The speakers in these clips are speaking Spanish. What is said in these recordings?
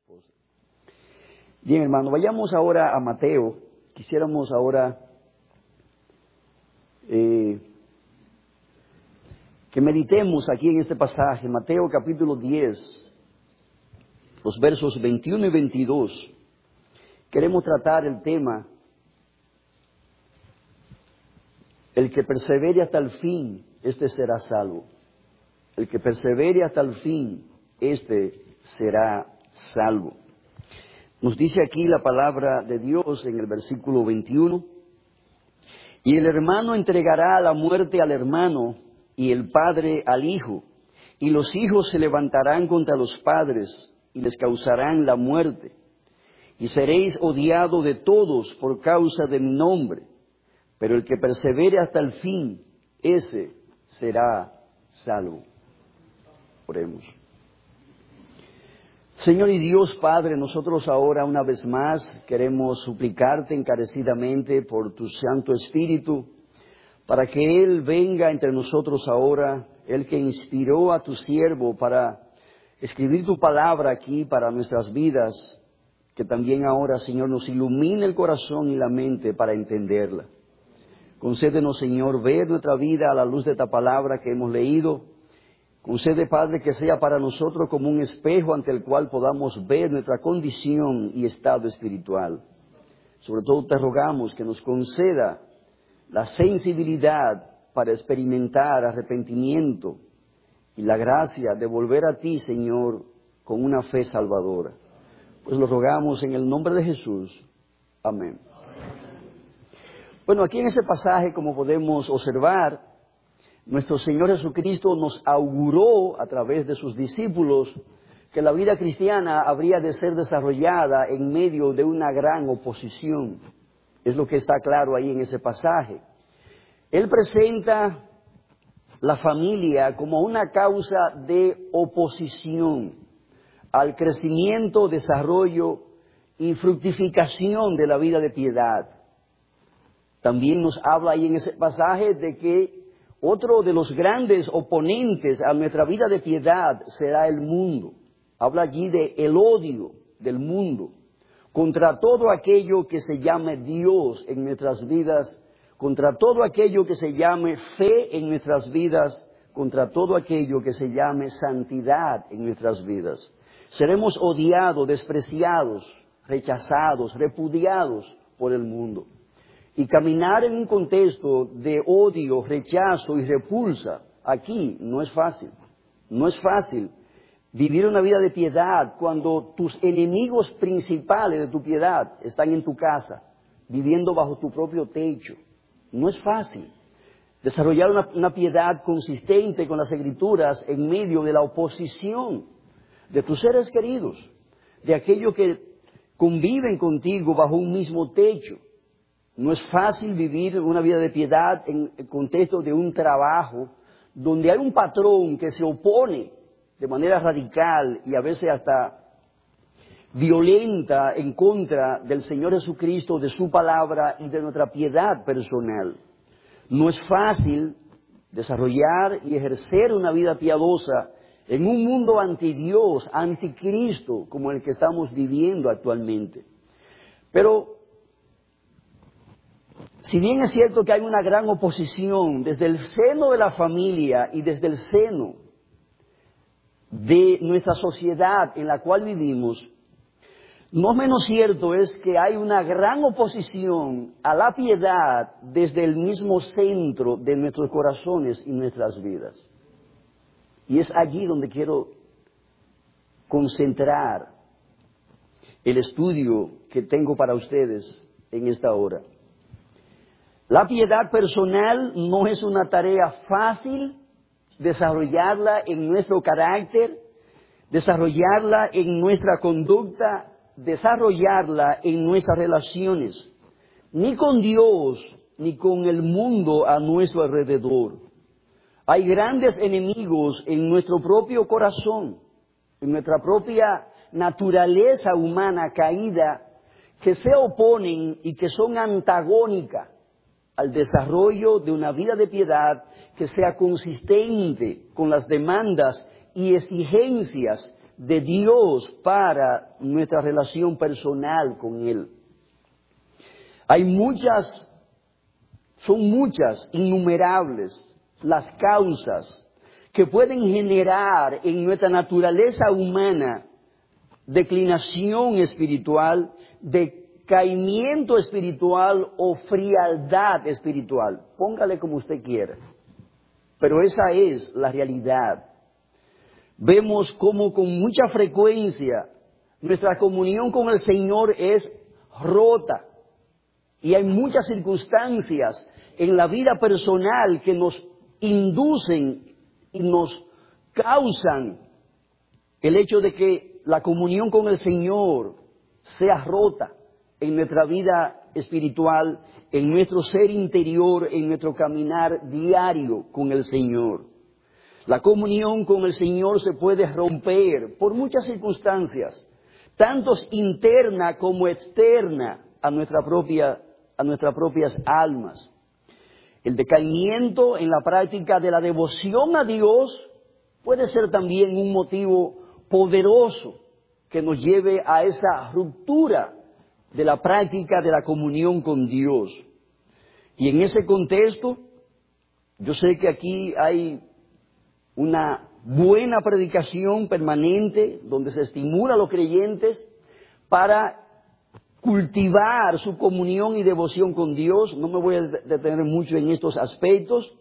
esposa. Bien, hermano, vayamos ahora a Mateo. Quisiéramos ahora que meditemos aquí en este pasaje, Mateo capítulo 10, los versos 21 y 22. Queremos tratar el tema, el que persevere hasta el fin, este será salvo. El que persevere hasta el fin, este será salvo. Nos dice aquí la palabra de Dios en el versículo 21. Y el hermano entregará a la muerte al hermano, y el padre al hijo. Y los hijos se levantarán contra los padres, y les causarán la muerte. Y seréis odiados de todos por causa de mi nombre. Pero el que persevere hasta el fin, ese será salvo. Oremos. Señor y Dios Padre, nosotros ahora una vez más queremos suplicarte encarecidamente por tu Santo Espíritu, para que Él venga entre nosotros ahora, Él que inspiró a tu siervo para escribir tu palabra aquí para nuestras vidas, que también ahora, Señor, nos ilumine el corazón y la mente para entenderla. Concédenos, Señor, ver nuestra vida a la luz de esta palabra que hemos leído. Concede, Padre, que sea para nosotros como un espejo ante el cual podamos ver nuestra condición y estado espiritual. Sobre todo te rogamos que nos conceda la sensibilidad para experimentar arrepentimiento y la gracia de volver a ti, Señor, con una fe salvadora. Pues lo rogamos en el nombre de Jesús. Amén. Bueno, aquí en ese pasaje, como podemos observar, nuestro Señor Jesucristo nos auguró a través de sus discípulos que la vida cristiana habría de ser desarrollada en medio de una gran oposición. Es lo que está claro ahí en ese pasaje. Él presenta la familia como una causa de oposición al crecimiento, desarrollo y fructificación de la vida de piedad. También nos habla ahí en ese pasaje de que otro de los grandes oponentes a nuestra vida de piedad será el mundo. Habla allí de el odio del mundo contra todo aquello que se llame Dios en nuestras vidas, contra todo aquello que se llame fe en nuestras vidas, contra todo aquello que se llame santidad en nuestras vidas. Seremos odiados, despreciados, rechazados, repudiados por el mundo. Y caminar en un contexto de odio, rechazo y repulsa, aquí no es fácil. No es fácil vivir una vida de piedad cuando tus enemigos principales de tu piedad están en tu casa, viviendo bajo tu propio techo. No es fácil desarrollar una piedad consistente con las Escrituras en medio de la oposición de tus seres queridos, de aquellos que conviven contigo bajo un mismo techo. No es fácil vivir una vida de piedad en el contexto de un trabajo donde hay un patrón que se opone de manera radical y a veces hasta violenta en contra del Señor Jesucristo, de su palabra y de nuestra piedad personal. No es fácil desarrollar y ejercer una vida piadosa en un mundo anti Dios, anticristo, como el que estamos viviendo actualmente. Pero si bien es cierto que hay una gran oposición desde el seno de la familia y desde el seno de nuestra sociedad en la cual vivimos, no menos cierto es que hay una gran oposición a la piedad desde el mismo centro de nuestros corazones y nuestras vidas. Y es allí donde quiero concentrar el estudio que tengo para ustedes en esta hora. La piedad personal no es una tarea fácil desarrollarla en nuestro carácter, desarrollarla en nuestra conducta, desarrollarla en nuestras relaciones, ni con Dios, ni con el mundo a nuestro alrededor. Hay grandes enemigos en nuestro propio corazón, en nuestra propia naturaleza humana caída, que se oponen y que son antagónicas al desarrollo de una vida de piedad que sea consistente con las demandas y exigencias de Dios para nuestra relación personal con Él. Son muchas, innumerables, las causas que pueden generar en nuestra naturaleza humana declinación espiritual, decaimiento espiritual o frialdad espiritual. Póngale como usted quiera. Pero esa es la realidad. Vemos cómo con mucha frecuencia nuestra comunión con el Señor es rota. Y hay muchas circunstancias en la vida personal que nos inducen y nos causan el hecho de que la comunión con el Señor sea rota en nuestra vida espiritual, en nuestro ser interior, en nuestro caminar diario con el Señor. La comunión con el Señor se puede romper por muchas circunstancias, tanto interna como externa a nuestras propias almas. El decaimiento en la práctica de la devoción a Dios puede ser también un motivo poderoso que nos lleve a esa ruptura de la práctica de la comunión con Dios. Y en ese contexto, yo sé que aquí hay una buena predicación permanente donde se estimula a los creyentes para cultivar su comunión y devoción con Dios. No me voy a detener mucho en estos aspectos,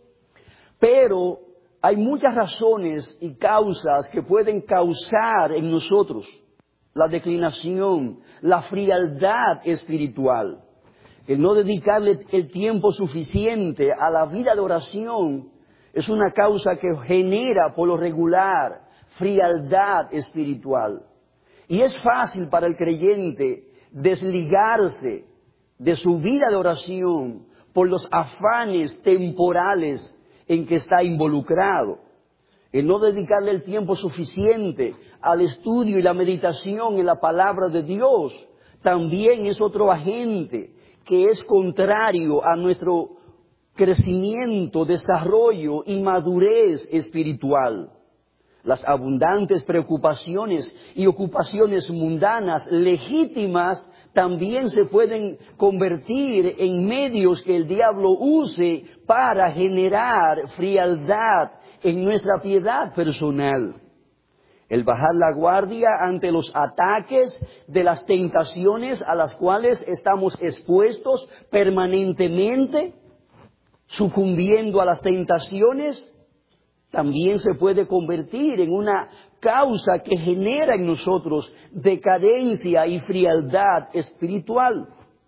pero hay muchas razones y causas que pueden causar en nosotros la declinación, la frialdad espiritual. El no dedicarle el tiempo suficiente a la vida de oración es una causa que genera por lo regular frialdad espiritual. Y es fácil para el creyente desligarse de su vida de oración por los afanes temporales en que está involucrado. El no dedicarle el tiempo suficiente al estudio y la meditación en la palabra de Dios también es otro agente que es contrario a nuestro crecimiento, desarrollo y madurez espiritual. Las abundantes preocupaciones y ocupaciones mundanas legítimas también se pueden convertir en medios que el diablo use para generar frialdad en nuestra piedad personal. El bajar la guardia ante los ataques de las tentaciones a las cuales estamos expuestos permanentemente, sucumbiendo a las tentaciones, también se puede convertir en una causa que genera en nosotros decadencia y frialdad espiritual.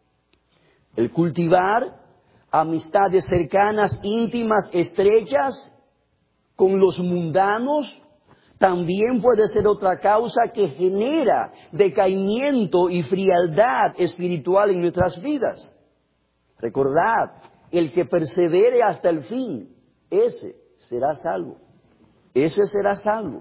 El cultivar amistades cercanas, íntimas, estrechas con los mundanos también puede ser otra causa que genera decaimiento y frialdad espiritual en nuestras vidas. Recordad, el que persevere hasta el fin, ese será salvo. Ese será salvo.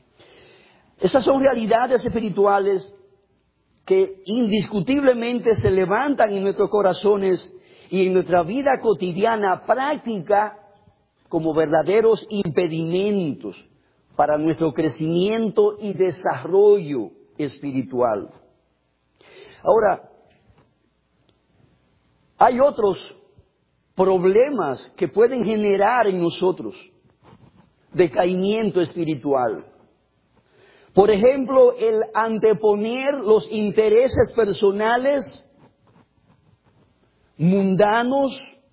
Esas son realidades espirituales que indiscutiblemente se levantan en nuestros corazones y en nuestra vida cotidiana práctica como verdaderos impedimentos para nuestro crecimiento y desarrollo espiritual. Ahora, hay otros problemas que pueden generar en nosotros decaimiento espiritual. Por ejemplo, el anteponer los intereses personales, mundanos,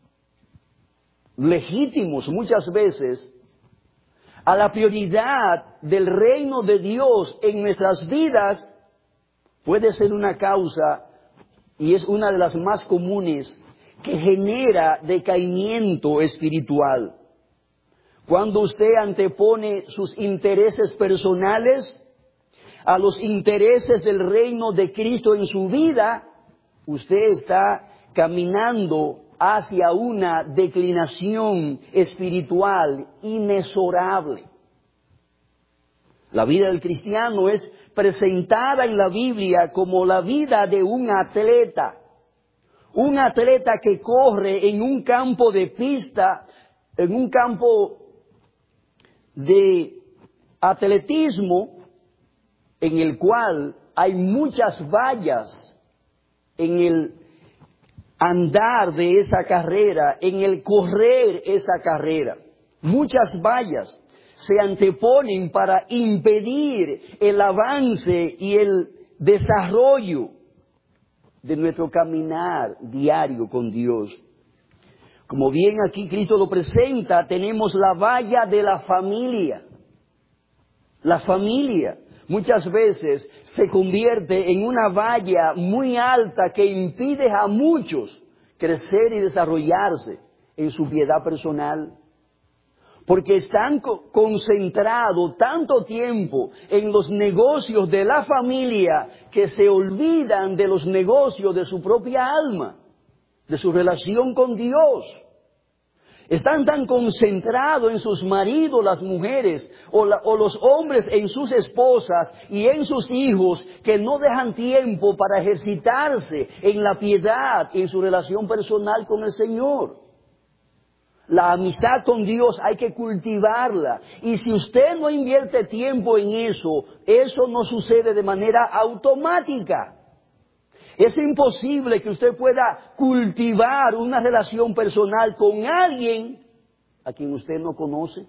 legítimos muchas veces, a la prioridad del reino de Dios en nuestras vidas, puede ser una causa, y es una de las más comunes, que genera decaimiento espiritual. Cuando usted antepone sus intereses personales a los intereses del reino de Cristo en su vida, usted está caminando hacia una declinación espiritual inexorable. La vida del cristiano es presentada en la Biblia como la vida de un atleta que corre en un campo de pista, en un campo de atletismo, en el cual hay muchas vallas en el andar de esa carrera, en el correr esa carrera. Muchas vallas se anteponen para impedir el avance y el desarrollo de nuestro caminar diario con Dios. Como bien aquí Cristo lo presenta, tenemos la valla de la familia. La familia muchas veces se convierte en una valla muy alta que impide a muchos crecer y desarrollarse en su piedad personal. Porque están concentrados tanto tiempo en los negocios de la familia que se olvidan de los negocios de su propia alma, de su relación con Dios. Están tan concentrados en sus maridos, las mujeres, o los hombres en sus esposas y en sus hijos, que no dejan tiempo para ejercitarse en la piedad y en su relación personal con el Señor. La amistad con Dios hay que cultivarla. Y si usted no invierte tiempo en eso, eso no sucede de manera automática. Es imposible que usted pueda cultivar una relación personal con alguien a quien usted no conoce.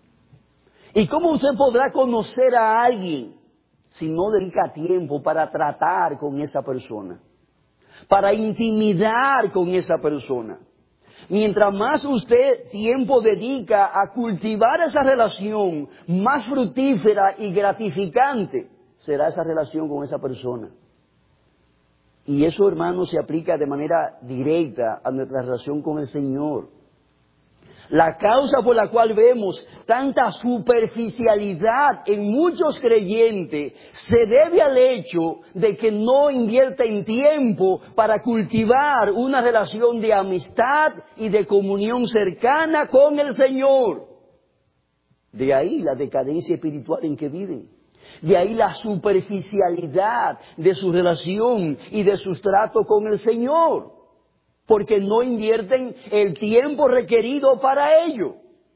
¿Y cómo usted podrá conocer a alguien si no dedica tiempo para tratar con esa persona? Para intimidar con esa persona. Mientras más usted tiempo dedica a cultivar esa relación, más fructífera y gratificante será esa relación con esa persona. Y eso, hermanos, se aplica de manera directa a nuestra relación con el Señor. La causa por la cual vemos tanta superficialidad en muchos creyentes se debe al hecho de que no invierten tiempo para cultivar una relación de amistad y de comunión cercana con el Señor. De ahí la decadencia espiritual en que viven. De ahí la superficialidad de su relación y de sus tratos con el Señor. Porque no invierten el tiempo requerido para ello.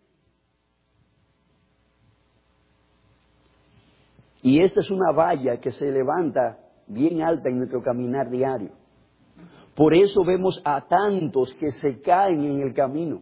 Y esta es una valla que se levanta bien alta en nuestro caminar diario. Por eso vemos a tantos que se caen en el camino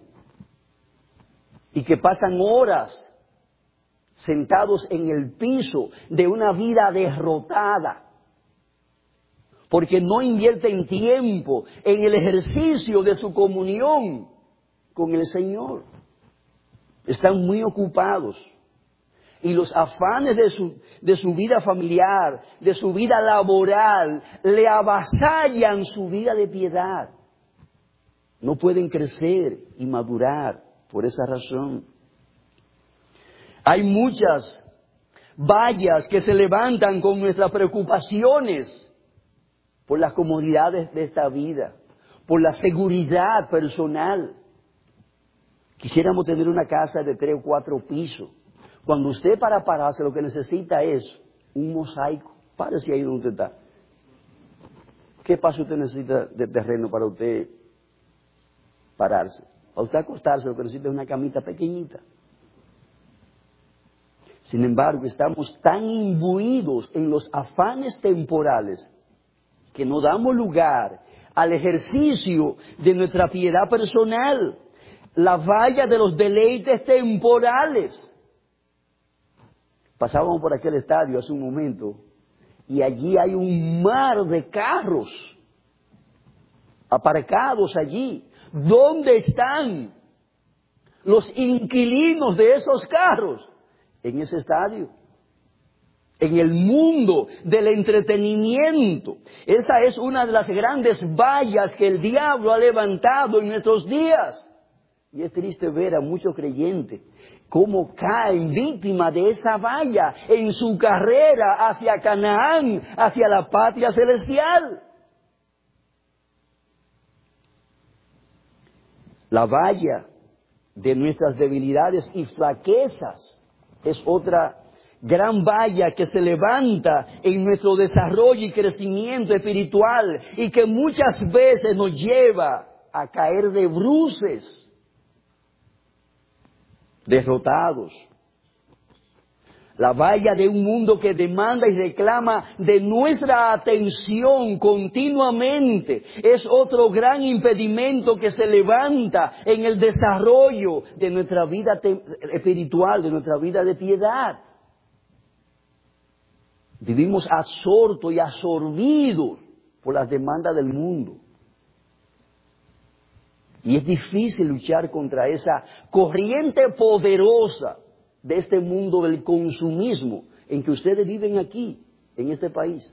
y que pasan horas sentados en el piso de una vida derrotada. Porque no invierten tiempo en el ejercicio de su comunión con el Señor. Están muy ocupados. Y los afanes de su vida familiar, de su vida laboral, le avasallan su vida de piedad. No pueden crecer y madurar por esa razón. Hay muchas vallas que se levantan con nuestras preocupaciones, por las comodidades de esta vida, por la seguridad personal. Quisiéramos tener una casa de 3 o 4 pisos. Cuando usted para pararse lo que necesita es un mosaico. Párese ahí donde usted está. ¿Qué paso usted necesita de terreno para usted pararse? Para usted acostarse lo que necesita es una camita pequeñita. Sin embargo, estamos tan imbuidos en los afanes temporales que no damos lugar al ejercicio de nuestra piedad personal, la valla de los deleites temporales. Pasábamos por aquel estadio hace un momento y allí hay un mar de carros aparcados allí. ¿Dónde están los inquilinos de esos carros? En ese estadio. En el mundo del entretenimiento. Esa es una de las grandes vallas que el diablo ha levantado en nuestros días. Y es triste ver a muchos creyentes cómo caen víctimas de esa valla en su carrera hacia Canaán, hacia la patria celestial. La valla de nuestras debilidades y flaquezas es otra gran valla que se levanta en nuestro desarrollo y crecimiento espiritual y que muchas veces nos lleva a caer de bruces, derrotados. La valla de un mundo que demanda y reclama de nuestra atención continuamente es otro gran impedimento que se levanta en el desarrollo de nuestra vida espiritual, de nuestra vida de piedad. Vivimos absortos y absorbidos por las demandas del mundo. Y es difícil luchar contra esa corriente poderosa de este mundo del consumismo en que ustedes viven aquí, en este país.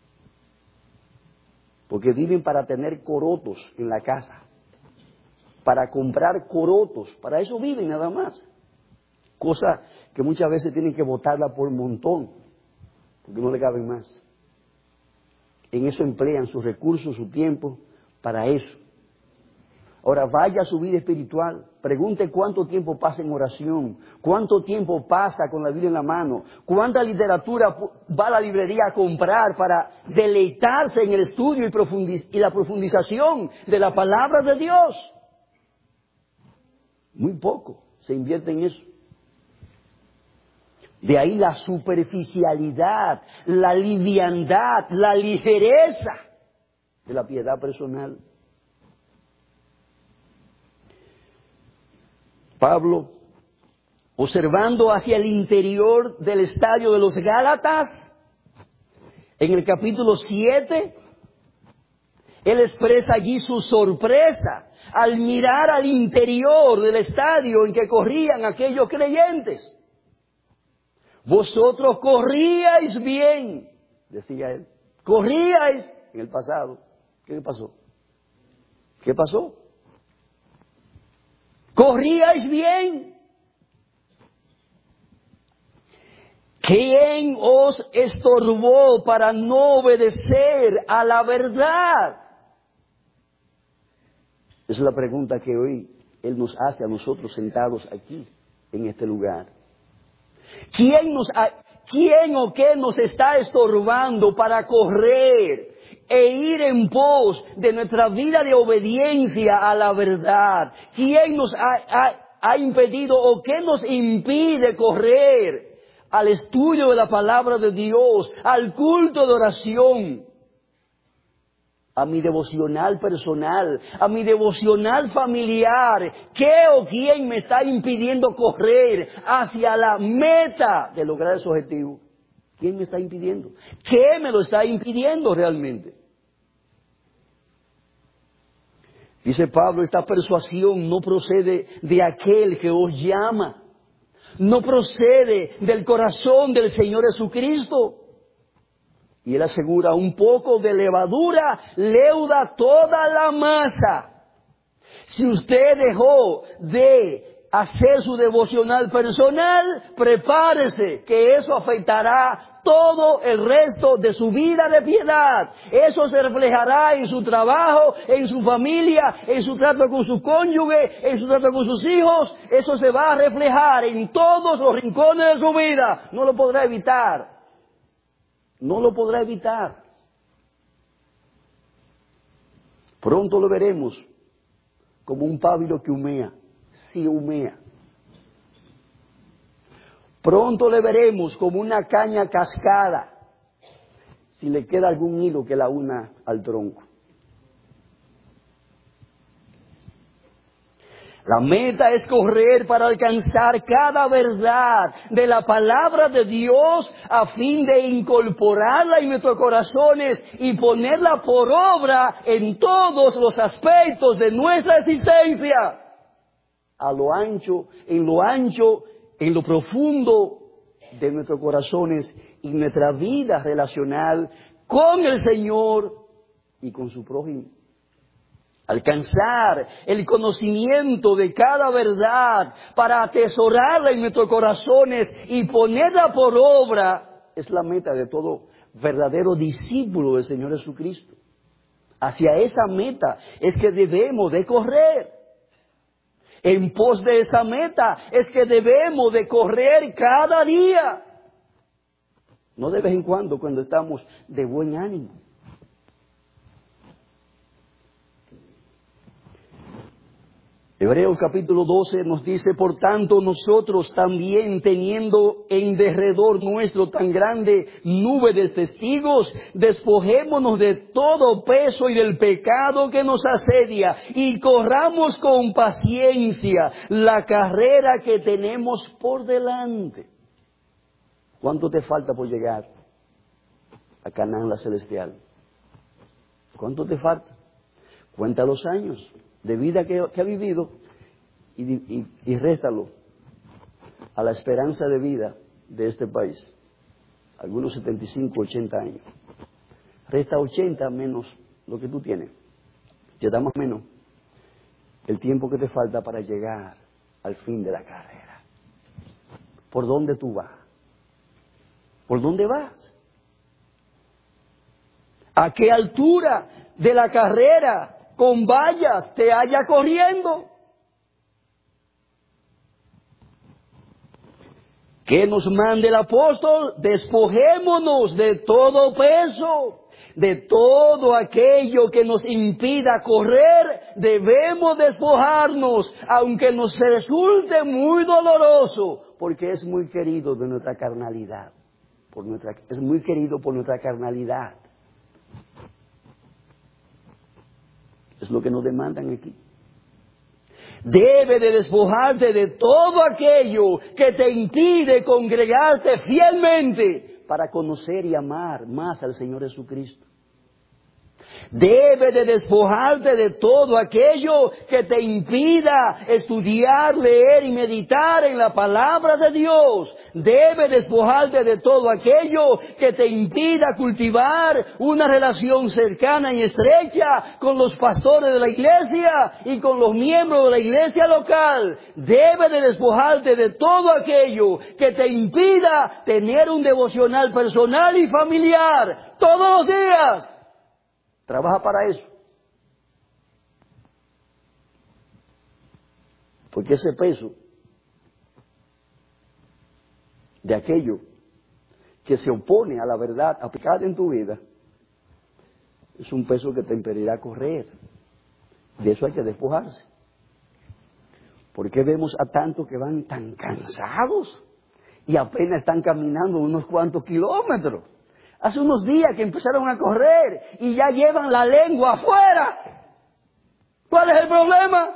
Porque viven para tener corotos en la casa, para comprar corotos, para eso viven nada más. Cosa que muchas veces tienen que botarla por montón, porque no le caben más. En eso emplean sus recursos, su tiempo, para eso. Ahora vaya a su vida espiritual, pregunte cuánto tiempo pasa en oración, cuánto tiempo pasa con la Biblia en la mano, cuánta literatura va a la librería a comprar para deleitarse en el estudio y la profundización de la palabra de Dios. Muy poco se invierte en eso. De ahí la superficialidad, la liviandad, la ligereza de la piedad personal. Pablo, observando hacia el interior del estadio de los Gálatas, en el capítulo 7, él expresa allí su sorpresa al mirar al interior del estadio en que corrían aquellos creyentes. Vosotros corríais bien, decía él, corríais en el pasado. ¿Qué pasó? ¿Qué pasó? Corríais bien. ¿Quién os estorbó para no obedecer a la verdad? Esa es la pregunta que hoy Él nos hace a nosotros sentados aquí, en este lugar. ¿Quién o qué nos está estorbando para correr e ir en pos de nuestra vida de obediencia a la verdad? ¿Quién nos ha impedido o qué nos impide correr al estudio de la palabra de Dios, al culto de oración, a mi devocional personal, a mi devocional familiar? ¿Qué o quién me está impidiendo correr hacia la meta de lograr ese objetivo? ¿Quién me está impidiendo? ¿Qué me lo está impidiendo realmente? Dice Pablo, esta persuasión no procede de aquel que os llama, no procede del corazón del Señor Jesucristo. Y él asegura, un poco de levadura leuda toda la masa. Si usted dejó de hacer su devocional personal, prepárese, que eso afectará todo el resto de su vida de piedad. Eso se reflejará en su trabajo, en su familia, en su trato con su cónyuge, en su trato con sus hijos. Eso se va a reflejar en todos los rincones de su vida. No lo podrá evitar. No lo podrá evitar. Pronto lo veremos como un pábilo que humea. Sí, humea. Pronto le veremos como una caña cascada, si le queda algún hilo que la una al tronco. La meta es correr para alcanzar cada verdad de la palabra de Dios a fin de incorporarla en nuestros corazones y ponerla por obra en todos los aspectos de nuestra existencia. A lo ancho, en lo profundo de nuestros corazones y nuestra vida relacional con el Señor y con su prójimo. Alcanzar el conocimiento de cada verdad para atesorarla en nuestros corazones y ponerla por obra es la meta de todo verdadero discípulo del Señor Jesucristo. Hacia esa meta es que debemos de correr. En pos de esa meta es que debemos de correr cada día. No de vez en cuando estamos de buen ánimo. Hebreos capítulo 12 nos dice, por tanto nosotros también, teniendo en derredor nuestro tan grande nube de testigos, despojémonos de todo peso y del pecado que nos asedia y corramos con paciencia la carrera que tenemos por delante. ¿Cuánto te falta por llegar a Canaán la celestial? ¿Cuánto te falta? Cuenta los años de vida que ha vivido y réstalo a la esperanza de vida de este país. Algunos 75, 80 años. Resta 80 menos lo que tú tienes. Te da más o menos el tiempo que te falta para llegar al fin de la carrera. ¿Por dónde tú vas? ¿Por dónde vas? ¿A qué altura de la carrera con vallas te haya corriendo? ¿Qué nos manda el apóstol? Despojémonos de todo peso, de todo aquello que nos impida correr. Debemos despojarnos, aunque nos resulte muy doloroso, porque es muy querido de nuestra carnalidad. Es muy querido por nuestra carnalidad. Es lo que nos demandan aquí. Debe de despojarte de todo aquello que te impide congregarte fielmente para conocer y amar más al Señor Jesucristo. Debe de despojarte de todo aquello que te impida estudiar, leer y meditar en la palabra de Dios. Debe despojarte de todo aquello que te impida cultivar una relación cercana y estrecha con los pastores de la iglesia y con los miembros de la iglesia local. Debe de despojarte de todo aquello que te impida tener un devocional personal y familiar todos los días. Trabaja para eso. Porque ese peso de aquello que se opone a la verdad aplicada en tu vida es un peso que te impedirá correr. De eso hay que despojarse. ¿Por qué vemos a tantos que van tan cansados y apenas están caminando unos cuantos kilómetros? Hace unos días que empezaron a correr y ya llevan la lengua afuera. ¿Cuál es el problema?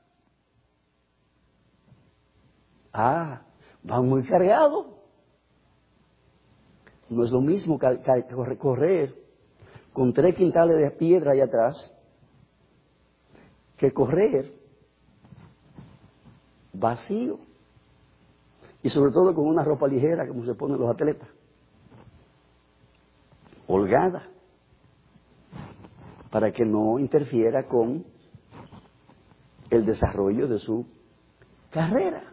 Van muy cargados. No es lo mismo correr con 3 quintales de piedra allá atrás que correr vacío. Y sobre todo con una ropa ligera como se ponen los atletas. Holgada, para que no interfiera con el desarrollo de su carrera.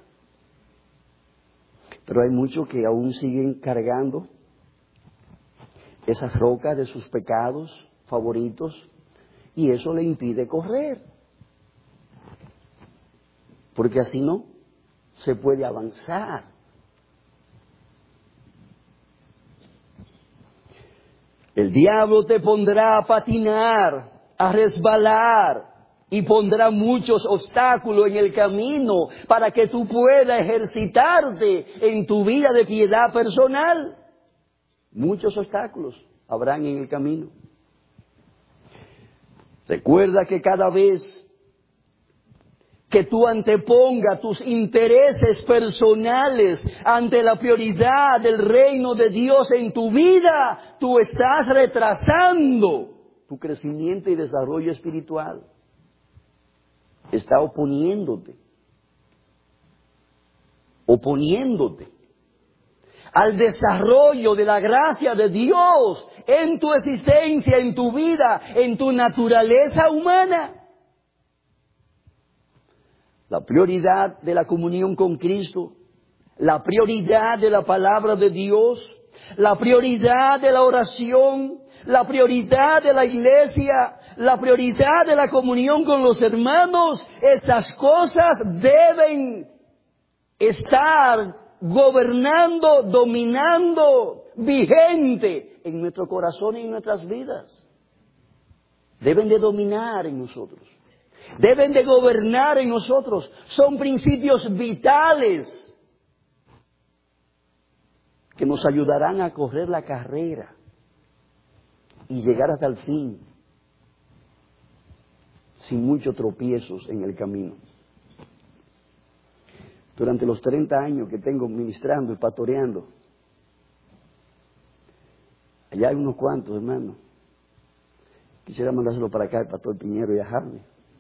Pero hay muchos que aún siguen cargando esas rocas de sus pecados favoritos y eso le impide correr. Porque así no se puede avanzar. El diablo te pondrá a patinar, a resbalar y pondrá muchos obstáculos en el camino para que tú puedas ejercitarte en tu vida de piedad personal. Muchos obstáculos habrán en el camino. Recuerda que cada vez que tú antepongas tus intereses personales ante la prioridad del reino de Dios en tu vida, tú estás retrasando tu crecimiento y desarrollo espiritual. Está oponiéndote al desarrollo de la gracia de Dios en tu existencia, en tu vida, en tu naturaleza humana. La prioridad de la comunión con Cristo, la prioridad de la palabra de Dios, la prioridad de la oración, la prioridad de la iglesia, la prioridad de la comunión con los hermanos, estas cosas deben estar gobernando, dominando, vigente en nuestro corazón y en nuestras vidas. Deben de dominar en nosotros. Deben de gobernar en nosotros. Son principios vitales que nos ayudarán a correr la carrera y llegar hasta el fin sin muchos tropiezos en el camino. Durante los 30 años que tengo ministrando y pastoreando, allá hay unos cuantos, hermano. Quisiera mandárselo para acá al pastor Piñero y a Harvey.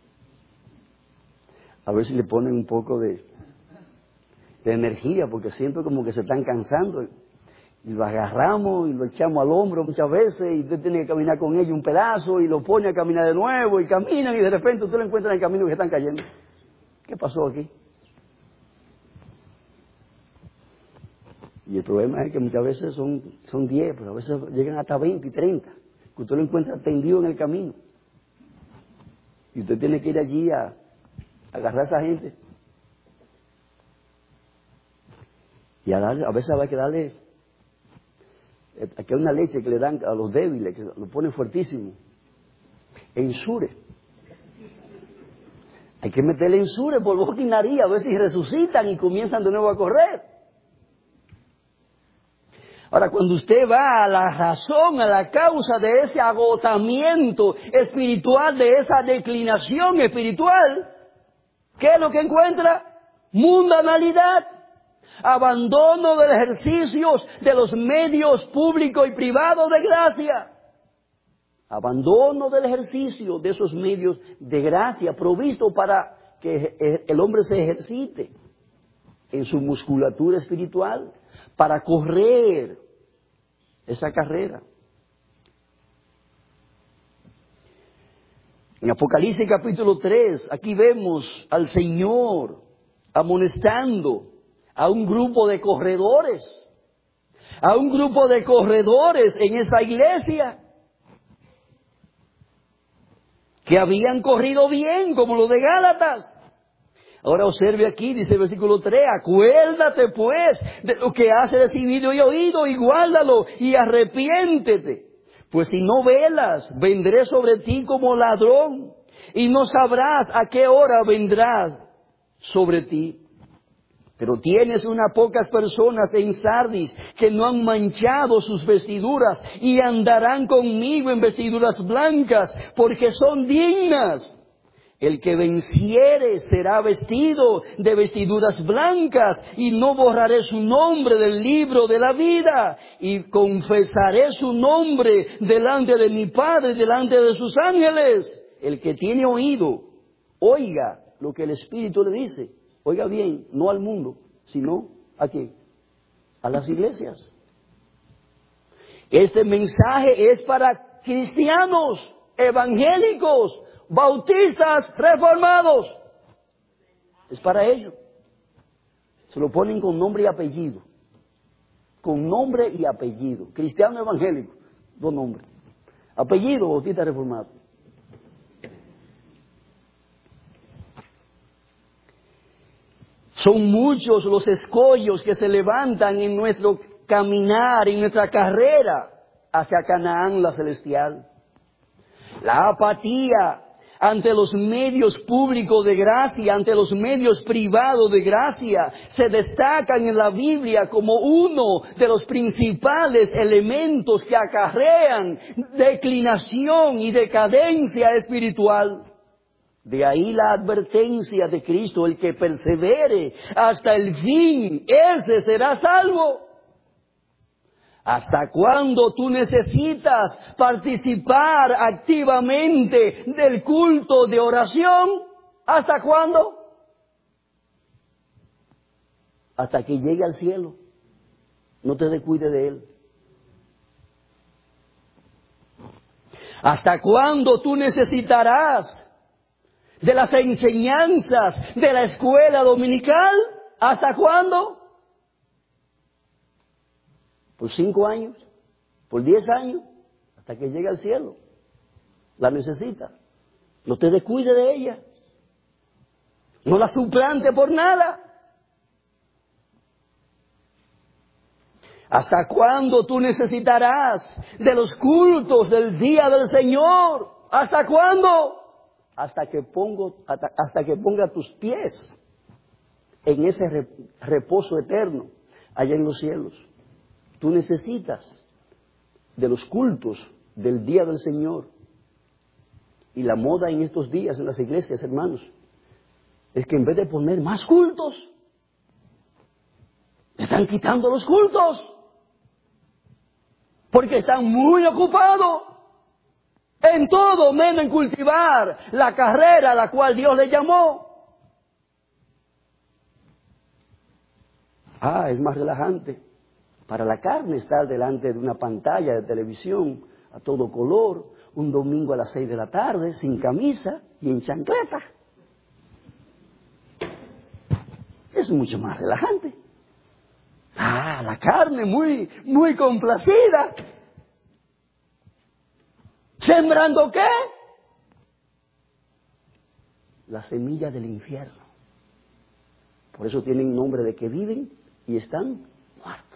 A ver si le ponen un poco de energía, porque siento como que se están cansando. Y lo agarramos y lo echamos al hombro muchas veces, y usted tiene que caminar con ellos un pedazo, y lo pone a caminar de nuevo, y caminan, y de repente usted lo encuentra en el camino que están cayendo. ¿Qué pasó aquí? Y el problema es que muchas veces son 10, pero a veces llegan hasta 20 y 30, que usted lo encuentra tendido en el camino. Y usted tiene que ir allí a agarrar a esa gente. Y a veces hay que darle, aquí hay una leche que le dan a los débiles, que lo ponen fuertísimo. Ensure. Hay que meterle ensure por boca y nariz, a ver si resucitan y comienzan de nuevo a correr. Ahora, cuando usted va a la razón, a la causa de ese agotamiento espiritual, de esa declinación espiritual, ¿qué es lo que encuentra? Mundanalidad, abandono de los ejercicios de los medios públicos y privados de gracia, abandono del ejercicio de esos medios de gracia provisto para que el hombre se ejercite en su musculatura espiritual, para correr esa carrera. En Apocalipsis capítulo 3, aquí vemos al Señor amonestando a un grupo de corredores, en esa iglesia, que habían corrido bien, como los de Gálatas. Ahora observe aquí, dice el versículo 3, acuérdate pues de lo que has recibido y oído, y guárdalo, y arrepiéntete. Pues si no velas, vendré sobre ti como ladrón, y no sabrás a qué hora vendrás sobre ti. Pero tienes unas pocas personas en Sardis que no han manchado sus vestiduras, y andarán conmigo en vestiduras blancas, porque son dignas. El que venciere será vestido de vestiduras blancas, y no borraré su nombre del libro de la vida, y confesaré su nombre delante de mi Padre, delante de sus ángeles. El que tiene oído, oiga lo que el Espíritu le dice. Oiga bien, no al mundo, sino ¿a qué? A las iglesias. Este mensaje es para cristianos, evangélicos, bautistas, reformados. Es para ellos. Se lo ponen con nombre y apellido. Con nombre y apellido. Cristiano evangélico, 2 nombres. Apellido, bautista reformado. Son muchos los escollos que se levantan en nuestro caminar, en nuestra carrera hacia Canaán, la celestial. La apatía ante los medios públicos de gracia, ante los medios privados de gracia, se destacan en la Biblia como uno de los principales elementos que acarrean declinación y decadencia espiritual. De ahí la advertencia de Cristo: el que persevere hasta el fin, ese será salvo. ¿Hasta cuándo tú necesitas participar activamente del culto de oración? ¿Hasta cuándo? Hasta que llegue al cielo. No te descuides de él. ¿Hasta cuándo tú necesitarás de las enseñanzas de la escuela dominical? ¿Hasta cuándo? ¿Por 5 años? ¿Por 10 años? Hasta que llegue al cielo. La necesita. No te descuide de ella. No la suplante por nada. ¿Hasta cuándo tú necesitarás de los cultos del día del Señor? ¿Hasta cuándo? hasta que ponga tus pies en ese reposo eterno allá en los cielos. Tú necesitas de los cultos del día del Señor. Y la moda en estos días en las iglesias, hermanos, es que en vez de poner más cultos, están quitando los cultos. Porque están muy ocupados en todo menos en cultivar la carrera a la cual Dios les llamó. Es más relajante para la carne estar delante de una pantalla de televisión a todo color, un domingo a las 6 de la tarde, sin camisa y en chancleta. Es mucho más relajante. La carne muy complacida. ¿Sembrando qué? La semilla del infierno. Por eso tienen nombre de que viven y están muertos.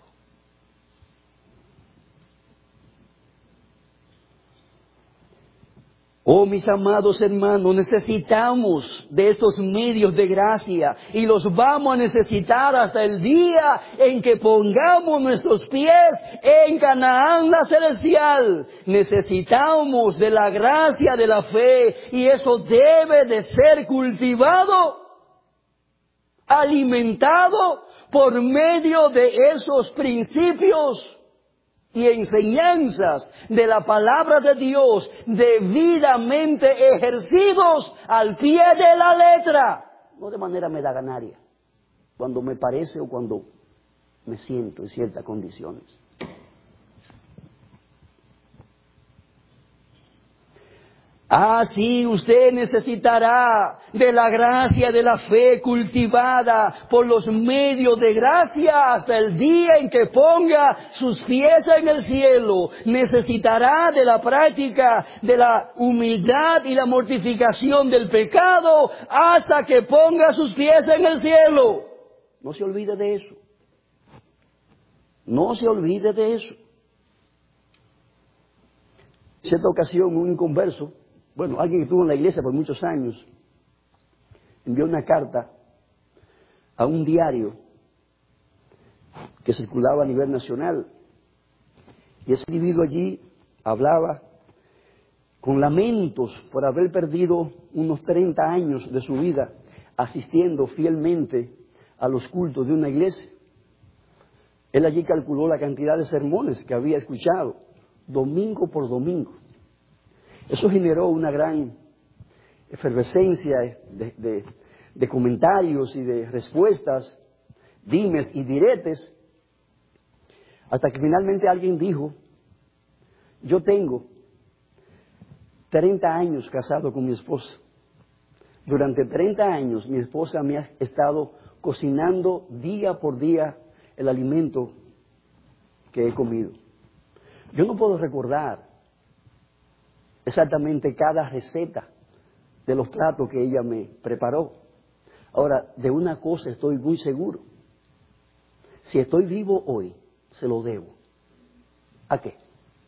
Oh, mis amados hermanos, necesitamos de estos medios de gracia y los vamos a necesitar hasta el día en que pongamos nuestros pies en Canaán la celestial. Necesitamos de la gracia de la fe y eso debe de ser cultivado, alimentado por medio de esos principios y enseñanzas de la palabra de Dios debidamente ejercidos al pie de la letra, no de manera medaganaria, cuando me parece o cuando me siento en ciertas condiciones. Así usted necesitará de la gracia de la fe cultivada por los medios de gracia hasta el día en que ponga sus pies en el cielo. Necesitará de la práctica de la humildad y la mortificación del pecado hasta que ponga sus pies en el cielo. No se olvide de eso. No se olvide de eso. En cierta ocasión, un inconverso, alguien que estuvo en la iglesia por muchos años, envió una carta a un diario que circulaba a nivel nacional. Y ese individuo allí hablaba con lamentos por haber perdido unos 30 años de su vida asistiendo fielmente a los cultos de una iglesia. Él allí calculó la cantidad de sermones que había escuchado, domingo por domingo. Eso generó una gran efervescencia de comentarios y de respuestas, dimes y diretes, hasta que finalmente alguien dijo: yo tengo 30 años casado con mi esposa. Durante 30 años mi esposa me ha estado cocinando día por día el alimento que he comido. Yo no puedo recordar exactamente cada receta de los platos que ella me preparó. Ahora, de una cosa estoy muy seguro. Si estoy vivo hoy, se lo debo. ¿A qué?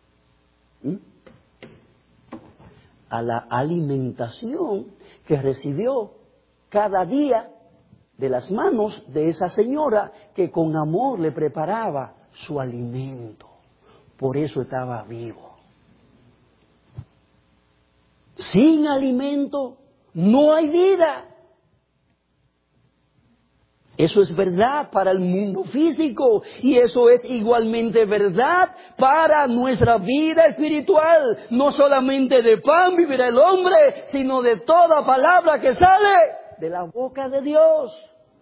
A la alimentación que recibió cada día de las manos de esa señora que con amor le preparaba su alimento. Por eso estaba vivo. Sin alimento no hay vida. Eso es verdad para el mundo físico y eso es igualmente verdad para nuestra vida espiritual. No solamente de pan vivirá el hombre, sino de toda palabra que sale de la boca de Dios.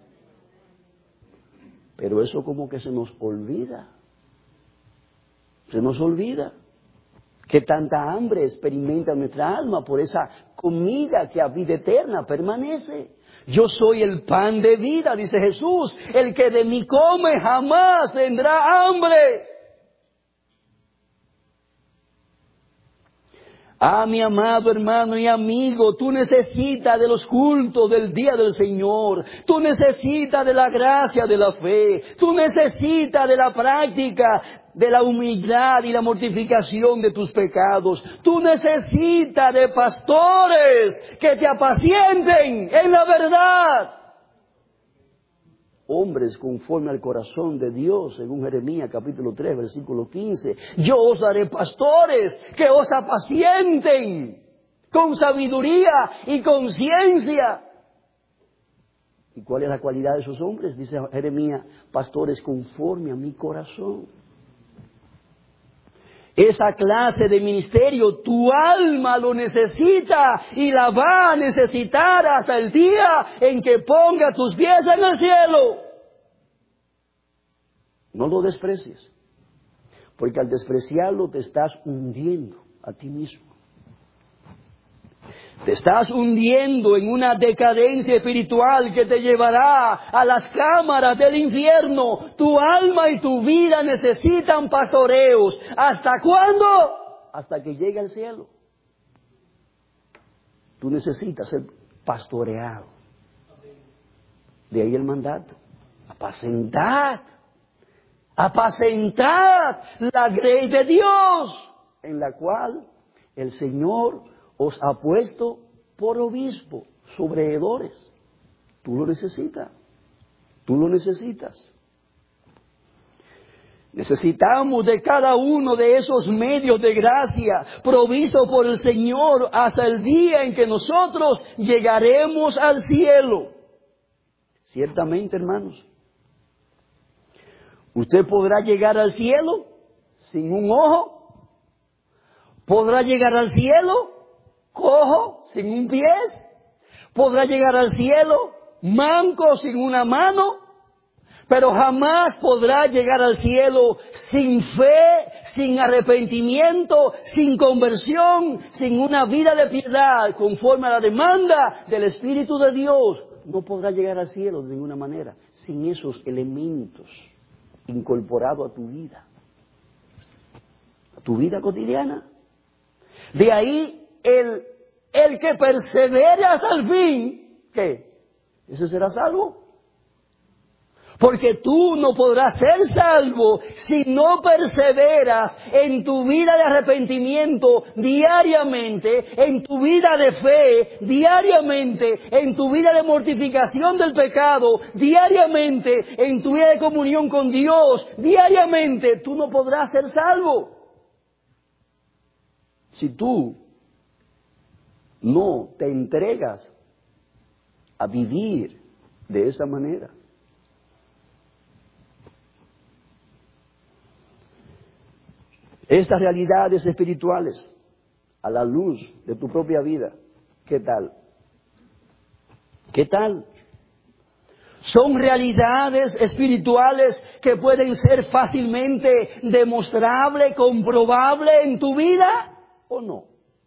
Pero eso como que se nos olvida. Se nos olvida que tanta hambre experimenta nuestra alma por esa comida que a vida eterna permanece. Yo soy el pan de vida, dice Jesús. El que de mí come jamás tendrá hambre. Ah, mi amado hermano y amigo, tú necesitas de los cultos del día del Señor. Tú necesitas de la gracia de la fe. Tú necesitas de la práctica de la humildad y la mortificación de tus pecados. Tú necesitas de pastores que te apacienten en la verdad. Hombres conforme al corazón de Dios, según Jeremías capítulo 3, versículo 15. Yo os daré pastores que os apacienten con sabiduría y con ciencia. ¿Y cuál es la cualidad de esos hombres? Dice Jeremías, pastores conforme a mi corazón. Esa clase de ministerio, tu alma lo necesita y la va a necesitar hasta el día en que ponga tus pies en el cielo. No lo desprecies, porque al despreciarlo te estás hundiendo a ti mismo. Te estás hundiendo en una decadencia espiritual que te llevará a las cámaras del infierno. Tu alma y tu vida necesitan pastoreos. ¿Hasta cuándo? Hasta que llegue al cielo. Tú necesitas ser pastoreado. De ahí el mandato. Apacentad. Apacentad la grey de Dios, en la cual el Señor os ha puesto por obispo, sobreedores. Tú lo necesitas. Tú lo necesitas. Necesitamos de cada uno de esos medios de gracia provistos por el Señor hasta el día en que nosotros llegaremos al cielo. Ciertamente, hermanos, usted podrá llegar al cielo sin un ojo. Podrá llegar al cielo cojo, sin un pie. Podrá llegar al cielo manco, sin una mano. Pero jamás podrá llegar al cielo sin fe, sin arrepentimiento, sin conversión, sin una vida de piedad, conforme a la demanda del Espíritu de Dios. No podrá llegar al cielo de ninguna manera, sin esos elementos incorporados a tu vida cotidiana. De ahí el que persevere hasta el fin, ¿qué? Ese será salvo. Porque tú no podrás ser salvo si no perseveras en tu vida de arrepentimiento diariamente, en tu vida de fe diariamente, en tu vida de mortificación del pecado diariamente, en tu vida de comunión con Dios diariamente. Tú no podrás ser salvo si tú no te entregas a vivir de esa manera. Estas realidades espirituales, a la luz de tu propia vida, ¿qué tal? ¿Qué tal? Son realidades espirituales que pueden ser fácilmente demostrables, comprobables en tu vida, ¿o no?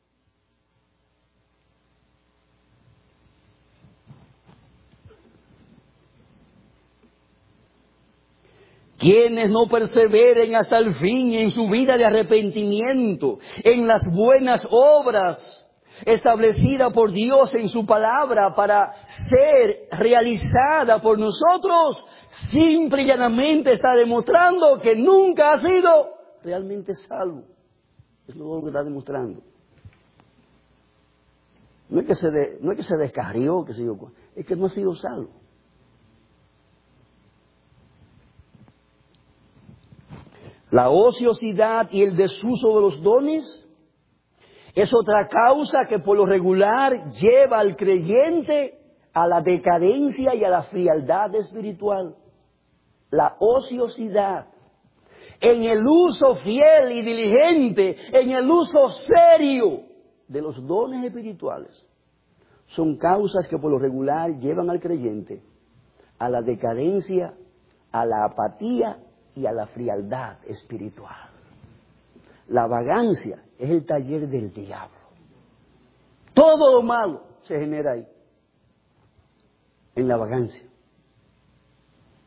Quienes no perseveren hasta el fin en su vida de arrepentimiento, en las buenas obras establecidas por Dios en su palabra para ser realizada por nosotros, simple y llanamente está demostrando que nunca ha sido realmente salvo. Es lo que está demostrando. No es que se descarrió, es que no ha sido salvo. La ociosidad y el desuso de los dones es otra causa que por lo regular lleva al creyente a la decadencia y a la frialdad espiritual. La ociosidad, en el uso fiel y diligente, en el uso serio de los dones espirituales, son causas que por lo regular llevan al creyente a la decadencia, a la apatía y a la frialdad espiritual. La vagancia es el taller del diablo. Todo lo malo se genera ahí, en la vagancia.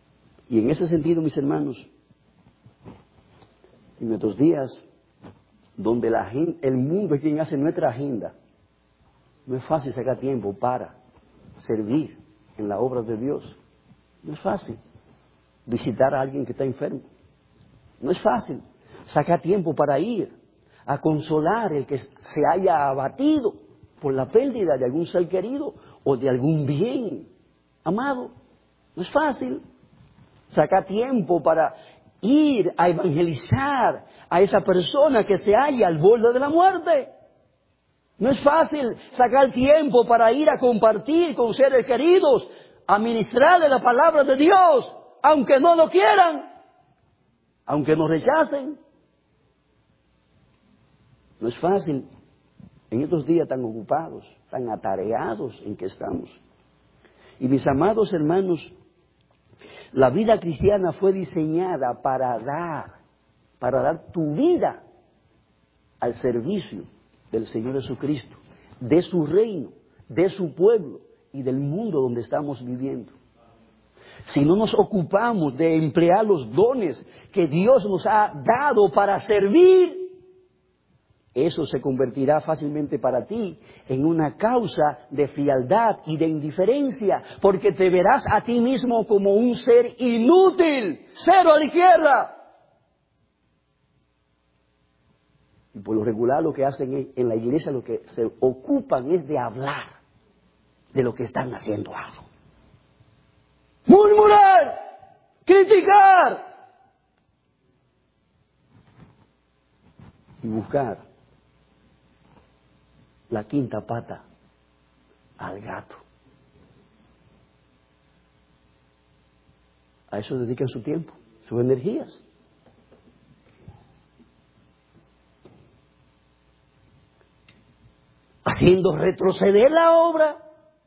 Y en ese sentido, mis hermanos, en nuestros días donde el mundo es quien hace nuestra agenda. No es fácil sacar tiempo para servir en la obra de Dios. No es fácil visitar a alguien que está enfermo. No es fácil sacar tiempo para ir a consolar el que se haya abatido por la pérdida de algún ser querido o de algún bien amado. No es fácil sacar tiempo para ir a evangelizar a esa persona que se halla al borde de la muerte. No es fácil sacar tiempo para ir a compartir con seres queridos, a ministrarle la palabra de Dios, aunque no lo quieran, aunque nos rechacen. No es fácil en estos días tan ocupados, tan atareados en que estamos. Y mis amados hermanos, la vida cristiana fue diseñada para dar tu vida al servicio del Señor Jesucristo, de su reino, de su pueblo y del mundo donde estamos viviendo. Si no nos ocupamos de emplear los dones que Dios nos ha dado para servir, eso se convertirá fácilmente para ti en una causa de frialdad y de indiferencia, porque te verás a ti mismo como un ser inútil, cero a la izquierda. Y por lo regular lo que hacen en la iglesia, lo que se ocupan es de hablar de lo que están haciendo algo. Murmurar, criticar y buscar la quinta pata al gato. A eso dedican su tiempo, sus energías. Haciendo retroceder la obra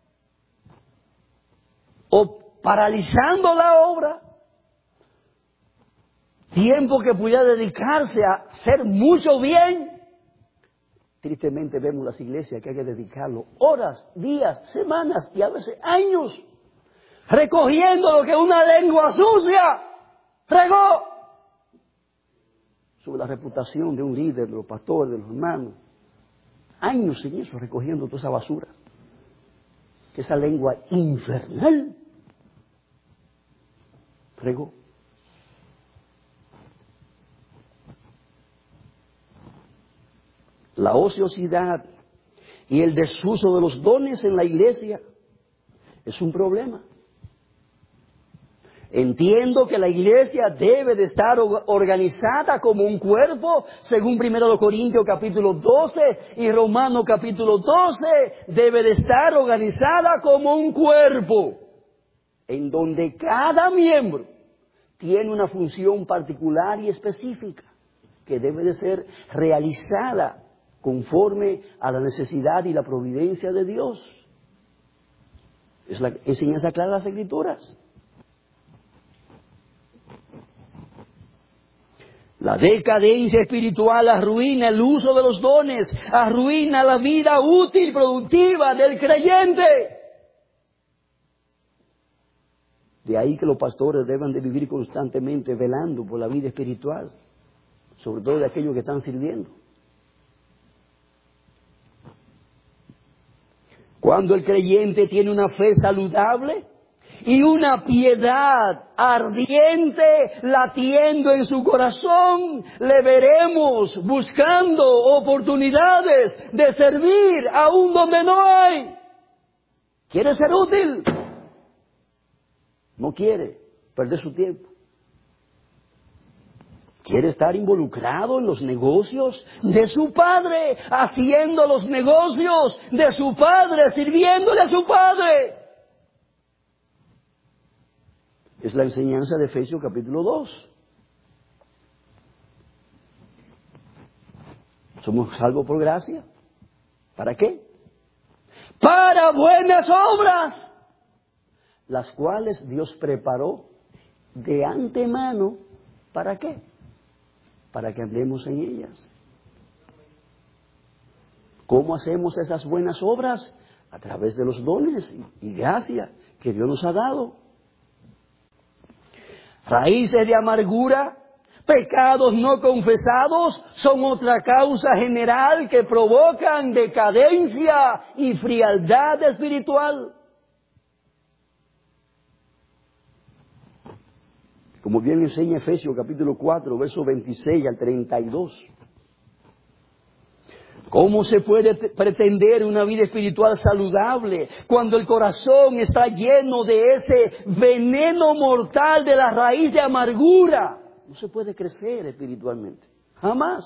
o paralizando la obra. Tiempo que pudiera dedicarse a hacer mucho bien. Tristemente vemos las iglesias que hay que dedicarlo horas, días, semanas y a veces años recogiendo lo que una lengua sucia regó sobre la reputación de un líder, de los pastores, de los hermanos. Años en eso, recogiendo toda esa basura. Que esa lengua infernal regó. La ociosidad y el desuso de los dones en la iglesia es un problema. Entiendo que la iglesia debe de estar organizada como un cuerpo, según 1 Corintios capítulo 12 y Romanos capítulo 12, debe de estar organizada como un cuerpo, en donde cada miembro tiene una función particular y específica, que debe de ser realizada conforme a la necesidad y la providencia de Dios. Es la enseñanza clara de las Escrituras. La decadencia espiritual arruina el uso de los dones, arruina la vida útil, productiva del creyente. De ahí que los pastores deben de vivir constantemente velando por la vida espiritual, sobre todo de aquellos que están sirviendo. Cuando el creyente tiene una fe saludable y una piedad ardiente latiendo en su corazón, le veremos buscando oportunidades de servir aún donde no hay. ¿Quiere ser útil? No quiere perder su tiempo. Quiere estar involucrado en los negocios de su padre, haciendo los negocios de su padre, sirviéndole a su padre. Es la enseñanza de Efesios capítulo 2. Somos salvos por gracia. ¿Para qué? Para buenas obras, las cuales Dios preparó de antemano. ¿Para qué? Para que andemos en ellas. ¿Cómo hacemos esas buenas obras? A través de los dones y gracia que Dios nos ha dado. Raíces de amargura Pecados no confesados son otra causa general que provocan decadencia y frialdad espiritual. Como bien enseña Efesios capítulo 4, versos 26 al 32. ¿Cómo se puede pretender una vida espiritual saludable cuando el corazón está lleno de ese veneno mortal de la raíz de amargura? No se puede crecer espiritualmente, jamás.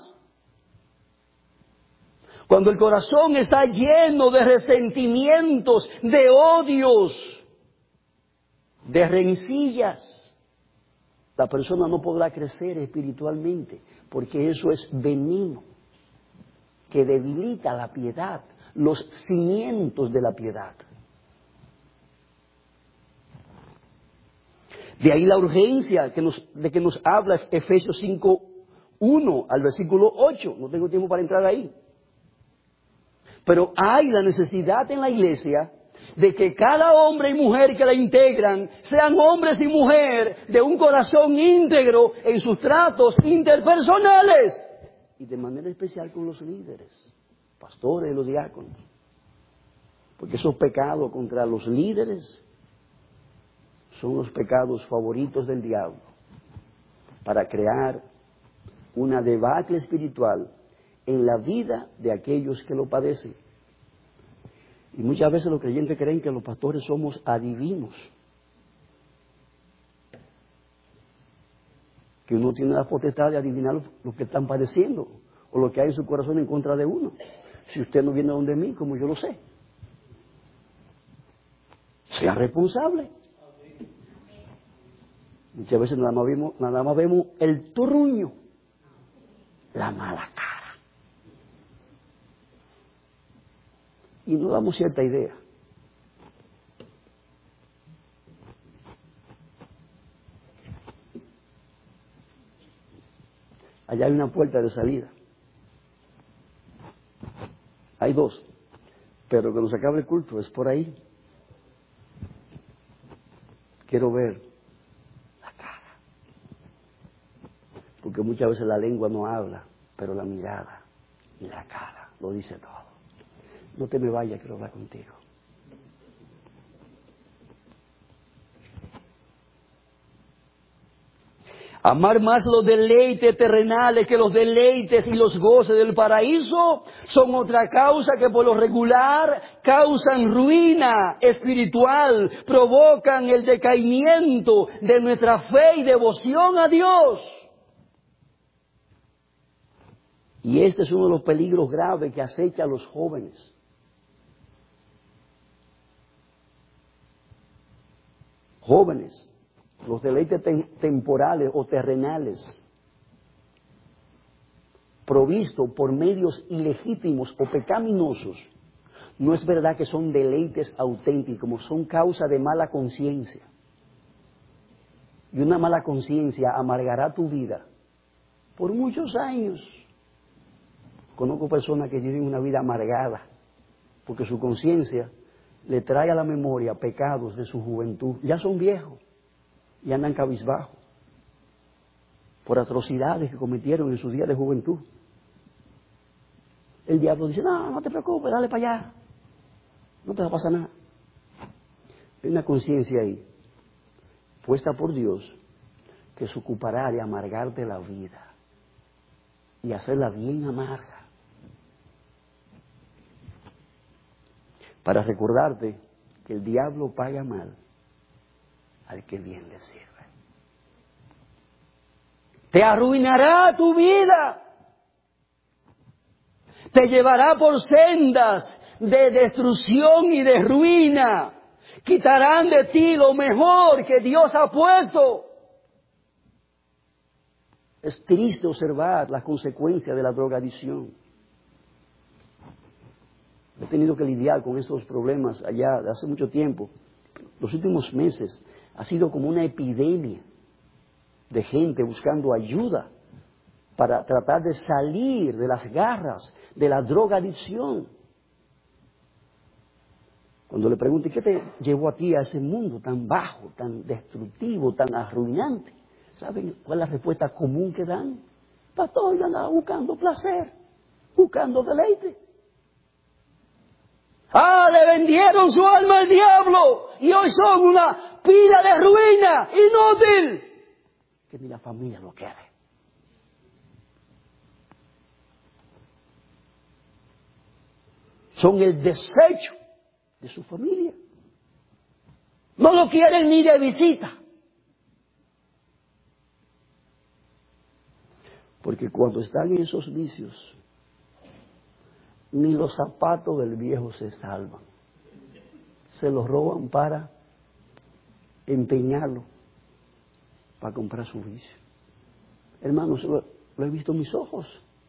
Cuando el corazón está lleno de resentimientos, de odios, de rencillas, la persona no podrá crecer espiritualmente, porque eso es veneno que debilita la piedad, los cimientos de la piedad. De ahí la urgencia de que nos habla Efesios 5:1 al versículo 8. No tengo tiempo para entrar ahí. Pero hay la necesidad en la iglesia de que cada hombre y mujer que la integran sean hombres y mujeres de un corazón íntegro en sus tratos interpersonales y de manera especial con los líderes, pastores y los diáconos. Porque esos pecados contra los líderes son los pecados favoritos del diablo para crear una debacle espiritual en la vida de aquellos que lo padecen. Y muchas veces los creyentes creen que los pastores somos adivinos, que uno tiene la potestad de adivinar lo que están padeciendo o lo que hay en su corazón en contra de uno. Si usted no viene donde mí, como yo lo sé, sea responsable. Muchas veces nada más vemos el truño, la mala cara. Y nos damos cierta idea. Allá hay una puerta de salida. Hay dos. Pero cuando se acabe el culto es por ahí. Quiero ver la cara. Porque muchas veces la lengua no habla, pero la mirada y la cara lo dice todo. No te me vayas, quiero hablar contigo. Amar más los deleites terrenales que los deleites y los goces del paraíso son otra causa que por lo regular causan ruina espiritual, provocan el decaimiento de nuestra fe y devoción a Dios. Y este es uno de los peligros graves que acecha a los jóvenes. Jóvenes, los deleites temporales o terrenales, provistos por medios ilegítimos o pecaminosos, no es verdad que son deleites auténticos, son causa de mala conciencia. Y una mala conciencia amargará tu vida por muchos años. Conozco personas que viven una vida amargada, porque su conciencia le trae a la memoria pecados de su juventud. Ya son viejos y andan cabizbajos por atrocidades que cometieron en sus días de juventud. El diablo dice, no te preocupes, dale para allá, no te va a pasar nada. Hay una conciencia ahí, puesta por Dios, que se ocupará de amargarte la vida y hacerla bien amarga, para recordarte que el diablo paga mal al que bien le sirve. Te arruinará tu vida, te llevará por sendas de destrucción y de ruina, quitarán de ti lo mejor que Dios ha puesto. Es triste observar las consecuencias de la drogadicción. He tenido que lidiar con estos problemas allá de hace mucho tiempo. Los últimos meses ha sido como una epidemia de gente buscando ayuda para tratar de salir de las garras de la drogadicción. Cuando le pregunto, ¿qué te llevó a ti a ese mundo tan bajo, tan destructivo, tan arruinante? ¿Saben cuál es la respuesta común que dan? Pastor, yo andaba buscando placer, buscando deleite. Le vendieron su alma al diablo y hoy son una pila de ruina, inútil, que ni la familia lo quiere. Son el desecho de su familia. No lo quieren ni de visita. Porque cuando están en esos vicios, ni los zapatos del viejo se salvan. Se los roban para empeñarlo, para comprar su vicio. Hermanos, lo he visto en mis ojos.